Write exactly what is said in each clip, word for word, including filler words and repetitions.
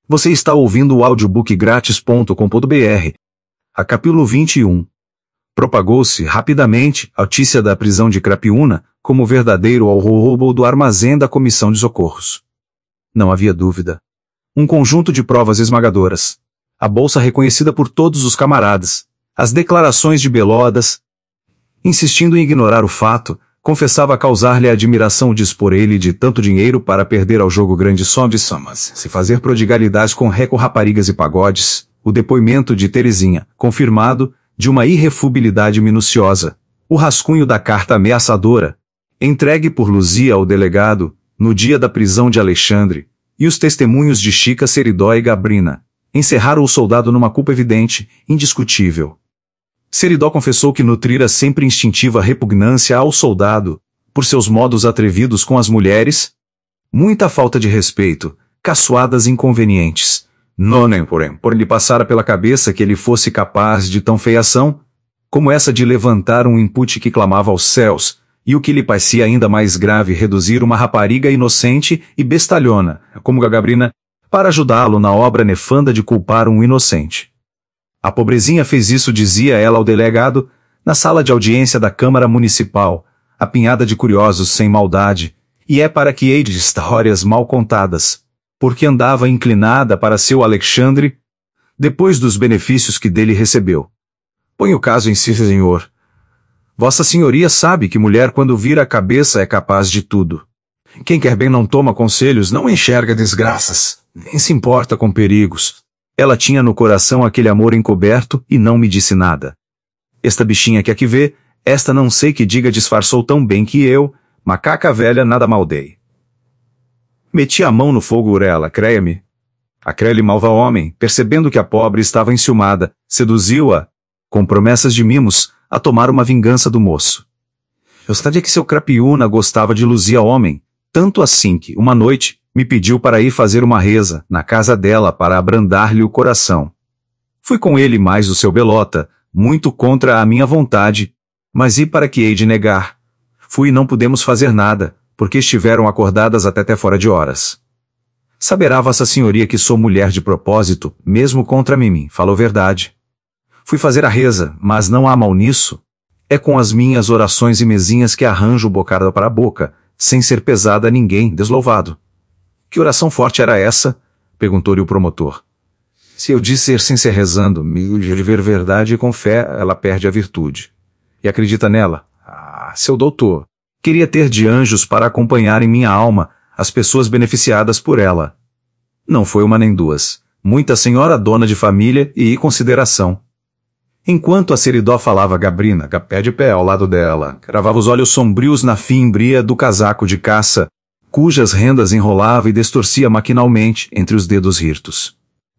Você está ouvindo o audiobook grátis ponto com ponto br. A capítulo vinte e um. Propagou-se rapidamente a notícia da prisão de Crapiúna como verdadeiro roubo do armazém da Comissão de Socorros. Não havia dúvida. Um conjunto de provas esmagadoras. A bolsa reconhecida por todos os camaradas. As declarações de Belodas. Insistindo em ignorar o fato, confessava causar-lhe admiração dispor ele de tanto dinheiro para perder ao jogo grande soma de somas, se fazer prodigalidades com reco raparigas e pagodes, o depoimento de Terezinha, confirmado, de uma irrefutabilidade minuciosa, o rascunho da carta ameaçadora, entregue por Luzia ao delegado, no dia da prisão de Alexandre, e os testemunhos de Chica, Seridó e Gabrina, encerraram o soldado numa culpa evidente, indiscutível. Seridó confessou que nutrira sempre instintiva repugnância ao soldado, por seus modos atrevidos com as mulheres, muita falta de respeito, caçoadas inconvenientes. Não nem porém, por lhe passara pela cabeça que ele fosse capaz de tão feia ação, como essa de levantar um input que clamava aos céus, e o que lhe parecia ainda mais grave reduzir uma rapariga inocente e bestalhona, como a Gabrina, para ajudá-lo na obra nefanda de culpar um inocente. A pobrezinha fez isso, dizia ela ao delegado, na sala de audiência da Câmara Municipal, apinhada de curiosos sem maldade, e é para que hei de histórias mal contadas, porque andava inclinada para seu Alexandre, depois dos benefícios que dele recebeu. Põe o caso em si, senhor. Vossa Senhoria sabe que mulher quando vira a cabeça é capaz de tudo. Quem quer bem não toma conselhos, não enxerga desgraças, nem se importa com perigos. Ela tinha no coração aquele amor encoberto e não me disse nada. Esta bichinha que aqui vê, esta não sei que diga disfarçou tão bem que eu, macaca velha, nada maldei. Meti a mão no fogo por ela, creia-me. Aquele malva homem, percebendo que a pobre estava enciumada, seduziu-a, com promessas de mimos, a tomar uma vingança do moço. Eu sabia que seu Crapiúna gostava de Luzia homem, tanto assim que, uma noite, me pediu para ir fazer uma reza na casa dela para abrandar-lhe o coração. Fui com ele mais o seu Belota, muito contra a minha vontade, mas e para que hei de negar? Fui e não pudemos fazer nada, porque estiveram acordadas até até fora de horas. Saberá vossa senhoria que sou mulher de propósito, mesmo contra mim, falou verdade. Fui fazer a reza, mas não há mal nisso. É com as minhas orações e mesinhas que arranjo bocada para a boca, sem ser pesada a ninguém, deslouvado. Que oração forte era essa? Perguntou-lhe o promotor. Se eu disser sem ser rezando, humilde de ver verdade e com fé, ela perde a virtude. E acredita nela? Ah, seu doutor. Queria ter de anjos para acompanhar em minha alma as pessoas beneficiadas por ela. Não foi uma nem duas. Muita senhora dona de família e consideração. Enquanto a Seridó falava, Gabrina, pé de pé ao lado dela, cravava os olhos sombrios na fimbria do casaco de caça, cujas rendas enrolava e distorcia maquinalmente entre os dedos hirtos.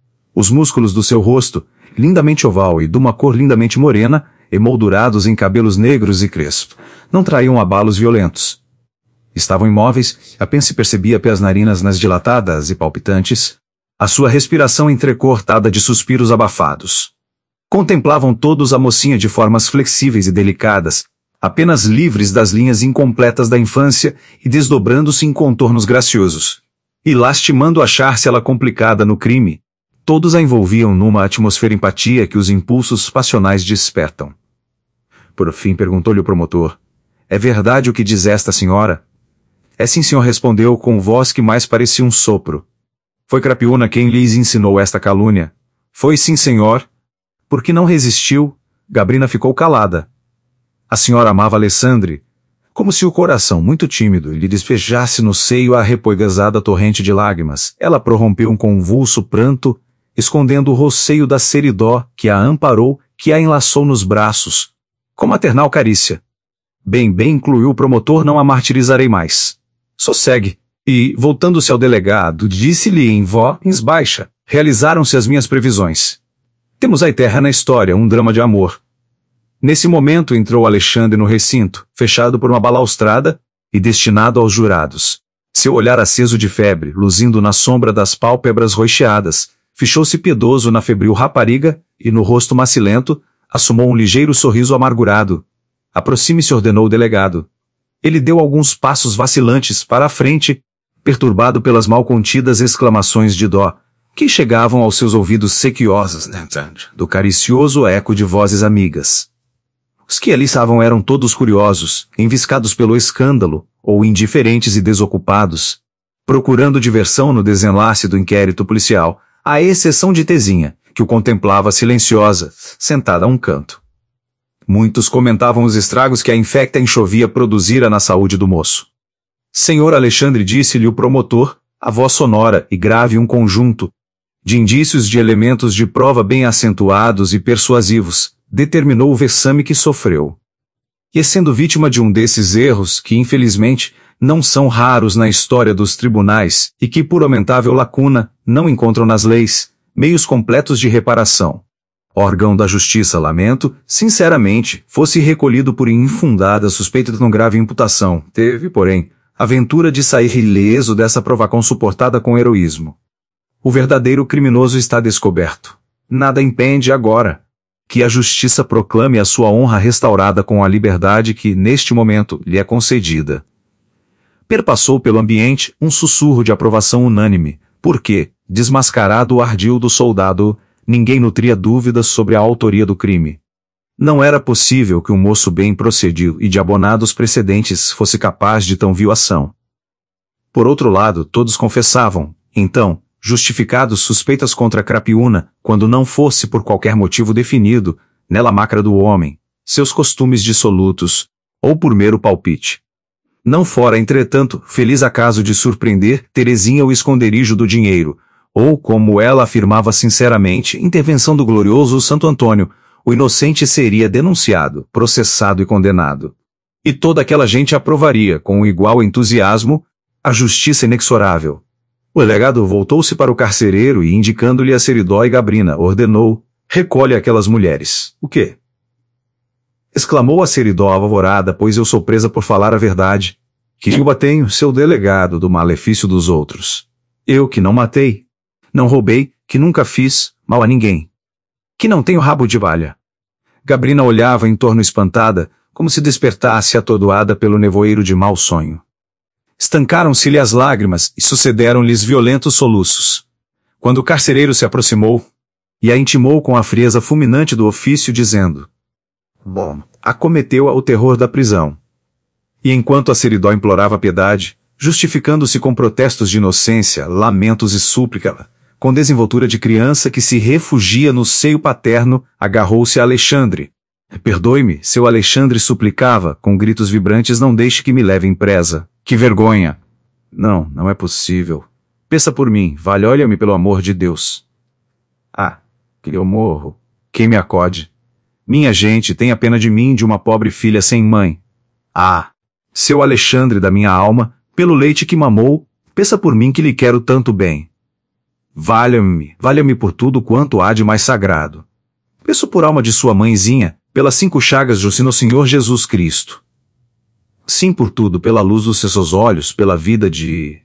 Os músculos do seu rosto, lindamente oval e de uma cor lindamente morena, emoldurados em cabelos negros e crespos, não traíam abalos violentos. Estavam imóveis, apenas se percebia pelas narinas nas dilatadas e palpitantes, a sua respiração entrecortada de suspiros abafados. Contemplavam todos a mocinha de formas flexíveis e delicadas, apenas livres das linhas incompletas da infância e desdobrando-se em contornos graciosos. E lastimando achar-se ela complicada no crime, todos a envolviam numa atmosfera empatia que os impulsos passionais despertam. Por fim perguntou-lhe o promotor, é verdade o que diz esta senhora? É sim, senhor, respondeu com voz que mais parecia um sopro. Foi Crapiúna quem lhes ensinou esta calúnia? Foi sim, senhor. Por que não resistiu? Gabrina ficou calada. A senhora amava Alexandre, como se o coração muito tímido lhe despejasse no seio a repoegazada torrente de lágrimas. Ela prorrompeu um convulso pranto, escondendo o roceio da Seridó, que a amparou, que a enlaçou nos braços, com maternal carícia. Bem, bem, incluiu o promotor, não a martirizarei mais. Sossegue. E, voltando-se ao delegado, disse-lhe em voz baixa, realizaram-se as minhas previsões. Temos a eterna história, um drama de amor. Nesse momento entrou Alexandre no recinto, fechado por uma balaustrada, e destinado aos jurados. Seu olhar aceso de febre, luzindo na sombra das pálpebras roxeadas, fichou-se piedoso na febril rapariga, e no rosto macilento, assomou um ligeiro sorriso amargurado. Aproxime-se, ordenou o delegado. Ele deu alguns passos vacilantes para a frente, perturbado pelas mal contidas exclamações de dó, que chegavam aos seus ouvidos sequiosos, né, do caricioso eco de vozes amigas. Os que ali estavam eram todos curiosos, enviscados pelo escândalo, ou indiferentes e desocupados, procurando diversão no desenlace do inquérito policial, à exceção de Tezinha, que o contemplava silenciosa, sentada a um canto. Muitos comentavam os estragos que a infecta enxovia produzira na saúde do moço. Senhor Alexandre, disse-lhe o promotor, a voz sonora e grave um conjunto de indícios de elementos de prova bem acentuados e persuasivos, determinou o vexame que sofreu. E sendo vítima de um desses erros que, infelizmente, não são raros na história dos tribunais e que, por lamentável lacuna, não encontram nas leis meios completos de reparação, órgão da justiça, lamento, sinceramente, fosse recolhido por infundada suspeita de não grave imputação, teve, porém, a ventura de sair ileso dessa provação suportada com heroísmo. O verdadeiro criminoso está descoberto. Nada impede agora que a justiça proclame a sua honra restaurada com a liberdade que, neste momento, lhe é concedida. Perpassou pelo ambiente um sussurro de aprovação unânime, porque, desmascarado o ardil do soldado, ninguém nutria dúvidas sobre a autoria do crime. Não era possível que um moço bem procedido e de abonados precedentes fosse capaz de tão vil ação. Por outro lado, todos confessavam, então, justificados suspeitas contra Crapiúna, quando não fosse por qualquer motivo definido, nela macra do homem, seus costumes dissolutos, ou por mero palpite. Não fora, entretanto, feliz acaso de surpreender Terezinha o esconderijo do dinheiro, ou, como ela afirmava sinceramente, intervenção do glorioso Santo Antônio, o inocente seria denunciado, processado e condenado. E toda aquela gente aprovaria, com igual entusiasmo, a justiça inexorável. O delegado voltou-se para o carcereiro e, indicando-lhe a Seridó e Gabrina, ordenou: recolhe aquelas mulheres. O quê? Exclamou a Seridó apavorada, pois eu sou presa por falar a verdade. Que eu tenho, seu delegado, do malefício dos outros. Eu que não matei, não roubei, que nunca fiz mal a ninguém. Que não tenho rabo de valha. Gabrina olhava em torno espantada, como se despertasse atordoada pelo nevoeiro de mau sonho. Estancaram-se-lhe as lágrimas e sucederam-lhes violentos soluços. Quando o carcereiro se aproximou, e a intimou com a frieza fulminante do ofício, dizendo: bom, acometeu-a o terror da prisão. E enquanto a Seridó implorava piedade, justificando-se com protestos de inocência, lamentos e súplica, com desenvoltura de criança que se refugia no seio paterno, agarrou-se a Alexandre. Perdoe-me, seu Alexandre suplicava, com gritos vibrantes, não deixe que me levem presa. Que vergonha! Não, não é possível. Peça por mim, vale, olha-me pelo amor de Deus. Ah, que eu morro. Quem me acode? Minha gente, tenha pena de mim, de uma pobre filha sem mãe. Ah, seu Alexandre da minha alma, pelo leite que mamou, peça por mim que lhe quero tanto bem. Valha-me, valha-me por tudo quanto há de mais sagrado. Peço por alma de sua mãezinha, pelas cinco chagas do Sino Senhor Jesus Cristo. Sim, por tudo, pela luz dos seus olhos, pela vida de...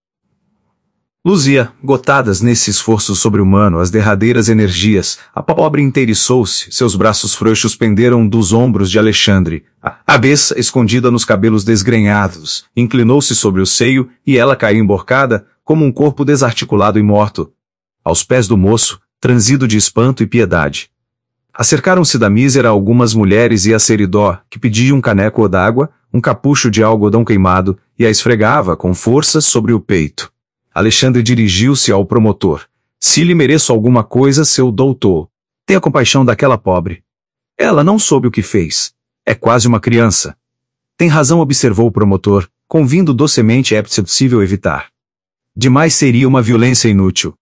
Luzia, gotadas nesse esforço sobre-humano, as derradeiras energias, a pobre inteiriçou-se, seus braços frouxos penderam dos ombros de Alexandre, a cabeça, escondida nos cabelos desgrenhados, inclinou-se sobre o seio, e ela caiu emborcada, como um corpo desarticulado e morto, aos pés do moço, transido de espanto e piedade. Acercaram-se da mísera algumas mulheres e a Seridó, que pedia um caneco d'água, um capucho de algodão queimado, e a esfregava com força sobre o peito. Alexandre dirigiu-se ao promotor. Se lhe mereço alguma coisa, seu doutor, tenha compaixão daquela pobre. Ela não soube o que fez. É quase uma criança. Tem razão, observou o promotor, convindo docemente, é possível evitar. Demais seria uma violência inútil.